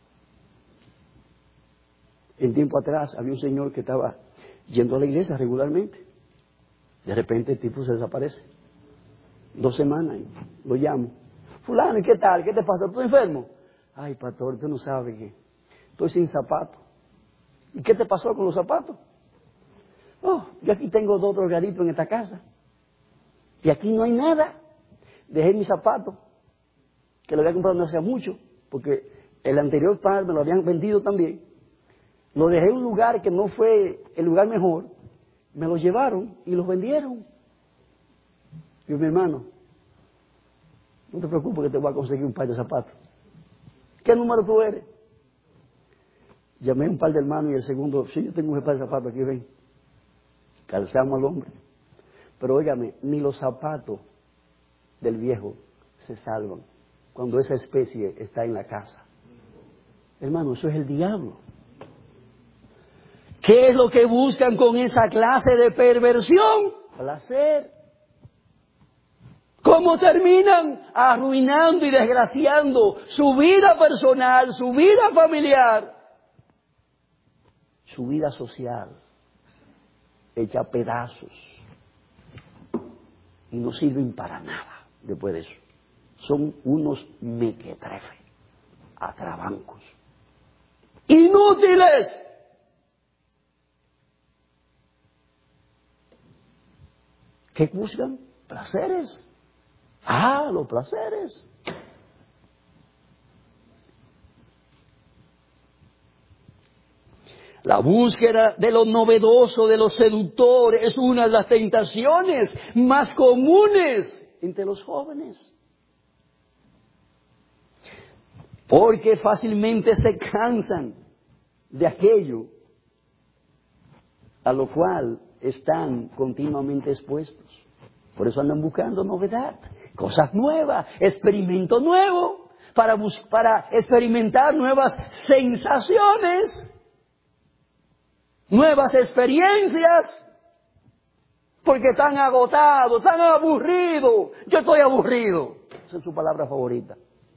En tiempo atrás había un señor que estaba yendo a la iglesia regularmente. De repente el tipo se desaparece. 2 semanas y lo llamo. Fulano, ¿qué tal? ¿Qué te pasa? ¿Estás enfermo? Ay, pastor, usted no sabe que estoy sin zapatos. ¿Y qué te pasó con los zapatos? Yo aquí tengo 2 drogaditos en esta casa. Y aquí no hay nada. Dejé mis zapatos, que lo había comprado no hacía mucho, porque el anterior par me lo habían vendido también. Lo dejé en un lugar que no fue el lugar mejor. Me lo llevaron y los vendieron. Y mi hermano, no te preocupes que te voy a conseguir un par de zapatos. ¿Qué número tú eres? Llamé a un par de hermanos y el segundo, sí, yo tengo un par de zapatos aquí, ven. Calzamos al hombre. Pero óigame, ni los zapatos del viejo se salvan cuando esa especie está en la casa. Hermano, eso es el diablo. ¿Qué es lo que buscan con esa clase de perversión? Placer. ¿Cómo terminan? Arruinando y desgraciando su vida personal, su vida familiar, su vida social, hecha a pedazos. Y no sirven para nada después de eso. Son unos mequetrefes, atrabancos, inútiles. ¿Qué buscan? Placeres. Los placeres. La búsqueda de lo novedoso, de lo seductor, es una de las tentaciones más comunes entre los jóvenes. Porque fácilmente se cansan de aquello a lo cual están continuamente expuestos. Por eso andan buscando novedad, cosas nuevas, experimento nuevo, para experimentar nuevas sensaciones, nuevas experiencias, porque están agotados, están aburridos. Yo estoy aburrido. Esa es su palabra favorita.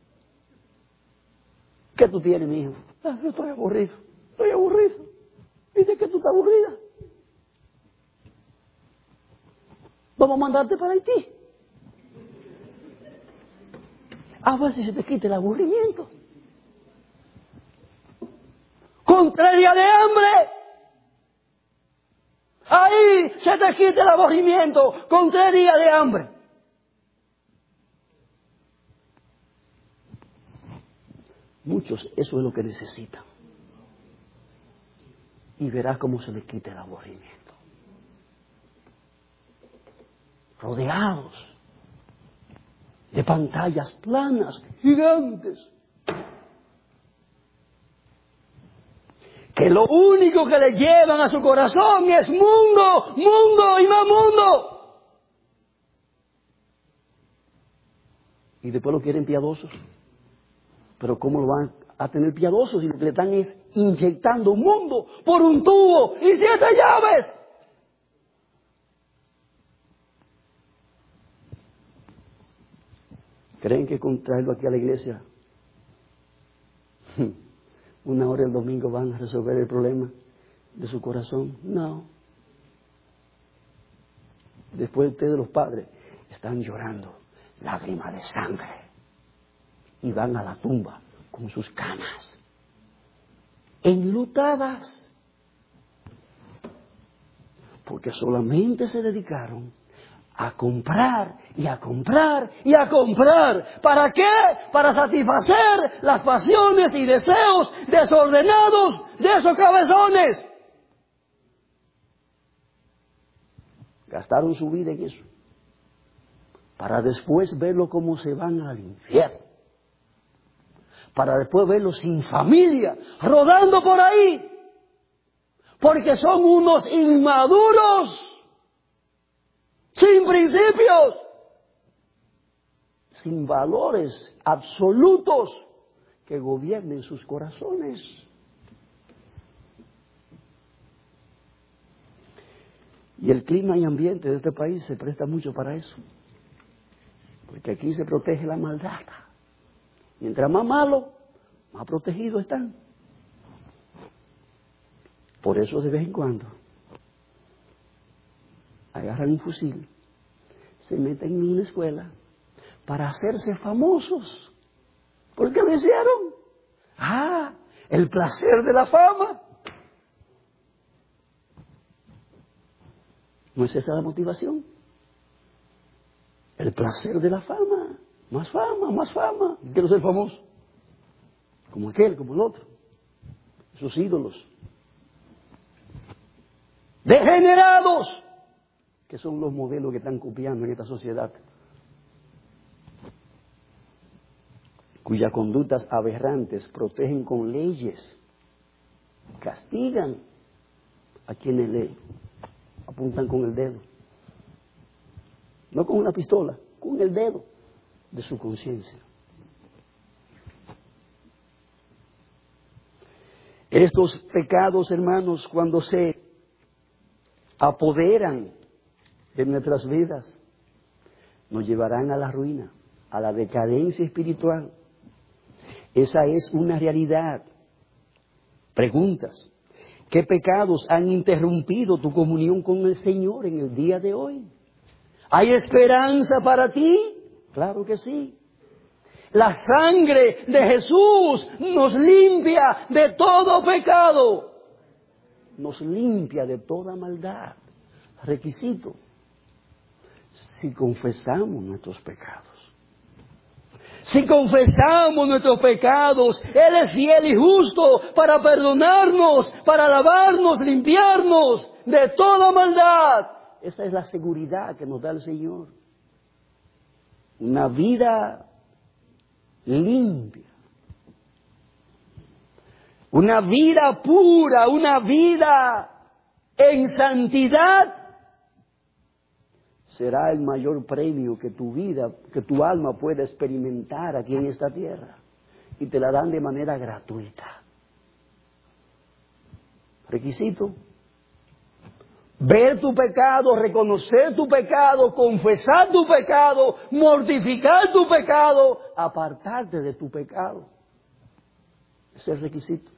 ¿Qué tú tienes, mi hijo? Yo estoy aburrido. Estoy aburrido. ¿Dice que tú estás aburrida? Vamos a mandarte para Haití. A ver si se te quita el aburrimiento. Con 3 días de hambre. Ahí se te quita el aburrimiento. Con 3 días de hambre. Muchos eso es lo que necesitan. Y verás cómo se les quita el aburrimiento. Rodeados de pantallas planas, gigantes, que lo único que le llevan a su corazón es mundo, mundo y más mundo. Y después lo quieren piadosos. Pero ¿cómo lo van a tener piadosos si lo que le están es inyectando mundo por un tubo y 7 llaves? ¿Creen que con traerlo aquí a la iglesia, 1 hora el domingo van a resolver el problema de su corazón? No. Después ustedes los padres están llorando lágrimas de sangre y van a la tumba con sus canas enlutadas porque solamente se dedicaron a comprar y a comprar y a comprar. ¿Para qué? Para satisfacer las pasiones y deseos desordenados de esos cabezones. Gastaron su vida en eso, para después verlo cómo se van al infierno, para después verlos sin familia, rodando por ahí, porque son unos inmaduros, sin principios, sin valores absolutos que gobiernen sus corazones. Y el clima y ambiente de este país se presta mucho para eso, porque aquí se protege la maldad. Mientras más malos, más protegidos están. Por eso de vez en cuando agarran un fusil, se meten en una escuela para hacerse famosos. ¿Por qué lo hicieron? El placer de la fama. ¿No es esa la motivación? El placer de la fama. Más fama, más fama. Quiero ser famoso. Como aquel, como el otro. Esos ídolos. Degenerados. Que son los modelos que están copiando en esta sociedad. Cuyas conductas aberrantes protegen con leyes. Castigan a quienes le apuntan con el dedo. No con una pistola, con el dedo de su conciencia. Estos pecados, hermanos, cuando se apoderan de nuestras vidas, nos llevarán a la ruina, a la decadencia espiritual. Esa es una realidad. Preguntas. ¿Qué pecados han interrumpido tu comunión con el Señor en el día de hoy? ¿Hay esperanza para ti? Claro que sí. La sangre de Jesús nos limpia de todo pecado. Nos limpia de toda maldad. Requisito. Si confesamos nuestros pecados. Si confesamos nuestros pecados, Él es fiel y justo para perdonarnos, para lavarnos, limpiarnos de toda maldad. Esa es la seguridad que nos da el Señor. Una vida limpia. Una vida pura, una vida en santidad. Será el mayor premio que tu vida, que tu alma pueda experimentar aquí en esta tierra. Y te la dan de manera gratuita. Requisito. Ver tu pecado, reconocer tu pecado, confesar tu pecado, mortificar tu pecado, apartarte de tu pecado. Ese es el requisito.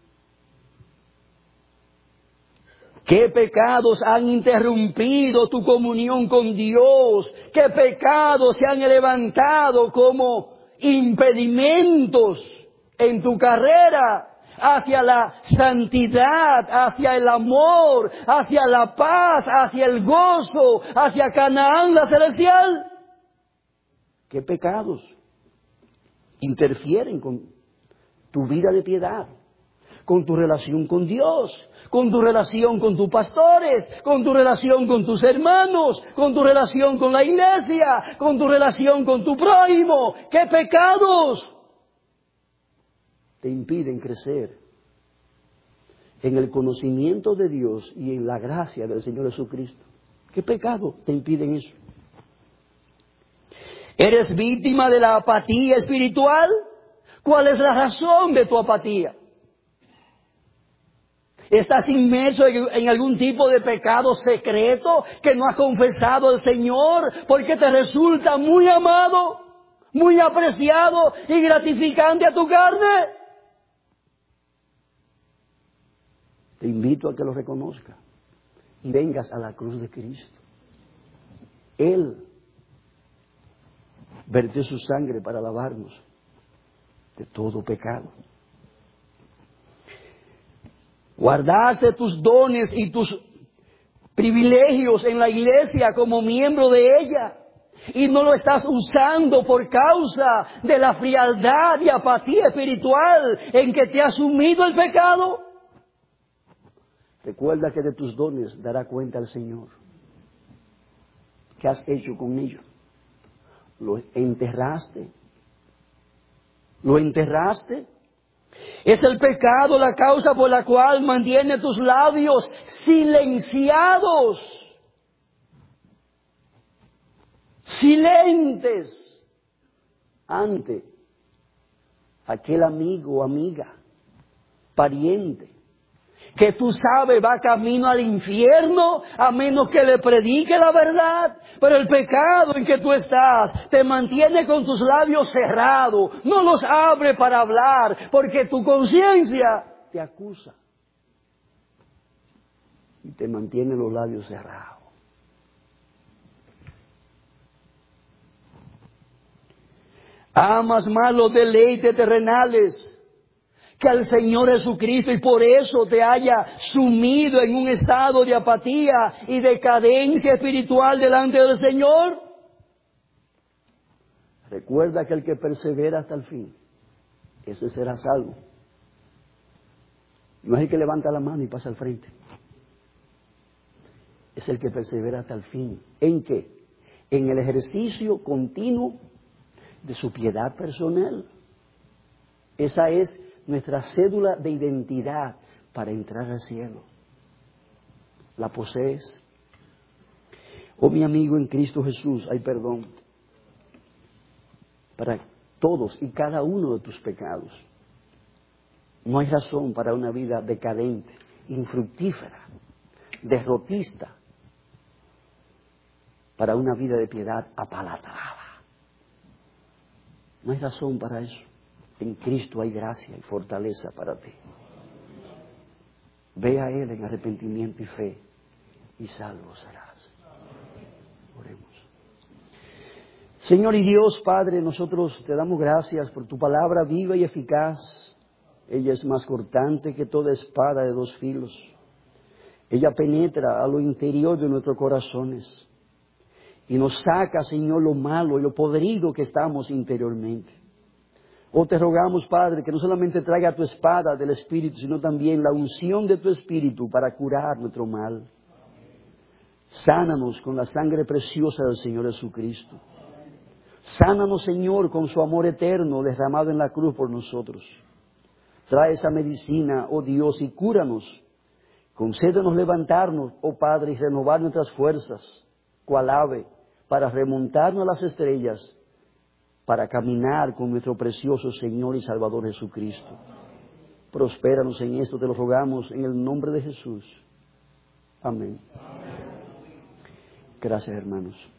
¿Qué pecados han interrumpido tu comunión con Dios? ¿Qué pecados se han levantado como impedimentos en tu carrera hacia la santidad, hacia el amor, hacia la paz, hacia el gozo, hacia Canaán la celestial? ¿Qué pecados interfieren con tu vida de piedad? Con tu relación con Dios, con tu relación con tus pastores, con tu relación con tus hermanos, con tu relación con la iglesia, con tu relación con tu prójimo. ¿Qué pecados te impiden crecer en el conocimiento de Dios y en la gracia del Señor Jesucristo? ¿Qué pecado te impiden eso? ¿Eres víctima de la apatía espiritual? ¿Cuál es la razón de tu apatía? ¿Estás inmerso en algún tipo de pecado secreto que no has confesado al Señor porque te resulta muy amado, muy apreciado y gratificante a tu carne? Te invito a que lo reconozcas y vengas a la cruz de Cristo. Él vertió su sangre para lavarnos de todo pecado. Guardaste tus dones y tus privilegios en la iglesia como miembro de ella y no lo estás usando por causa de la frialdad y apatía espiritual en que te ha sumido el pecado. Recuerda que de tus dones dará cuenta el Señor. ¿Qué has hecho con ellos? ¿Lo enterraste? ¿Lo enterraste? Es el pecado la causa por la cual mantiene tus labios silenciados, silentes, ante aquel amigo o amiga, pariente, que tú sabes va camino al infierno a menos que le predique la verdad. Pero el pecado en que tú estás te mantiene con tus labios cerrados, no los abre para hablar, porque tu conciencia te acusa y te mantiene los labios cerrados. Amas más los deleites terrenales que al Señor Jesucristo, y por eso te haya sumido en un estado de apatía y decadencia espiritual delante del Señor. Recuerda que el que persevera hasta el fin, ese será salvo. No es el que levanta la mano y pasa al frente. Es el que persevera hasta el fin. ¿En qué? En el ejercicio continuo de su piedad personal. Esa es nuestra cédula de identidad para entrar al cielo. ¿La posees? Oh, mi amigo, en Cristo Jesús hay perdón para todos y cada uno de tus pecados. No hay razón para una vida decadente, infructífera, derrotista, para una vida de piedad apalabrada. No hay razón para eso. En Cristo hay gracia y fortaleza para ti. Ve a Él en arrepentimiento y fe y salvo serás. Oremos. Señor y Dios Padre, nosotros te damos gracias por tu palabra viva y eficaz. Ella es más cortante que toda espada de dos filos. Ella penetra a lo interior de nuestros corazones y nos saca, Señor, lo malo y lo podrido que estamos interiormente. Oh, te rogamos, Padre, que no solamente traiga tu espada del Espíritu, sino también la unción de tu Espíritu para curar nuestro mal. Sánanos con la sangre preciosa del Señor Jesucristo. Sánanos, Señor, con su amor eterno derramado en la cruz por nosotros. Trae esa medicina, oh Dios, y cúranos. Concédenos levantarnos, oh Padre, y renovar nuestras fuerzas, cual ave, para remontarnos a las estrellas, para caminar con nuestro precioso Señor y Salvador Jesucristo. Prospéranos en esto, te lo rogamos en el nombre de Jesús. Amén. Gracias, hermanos.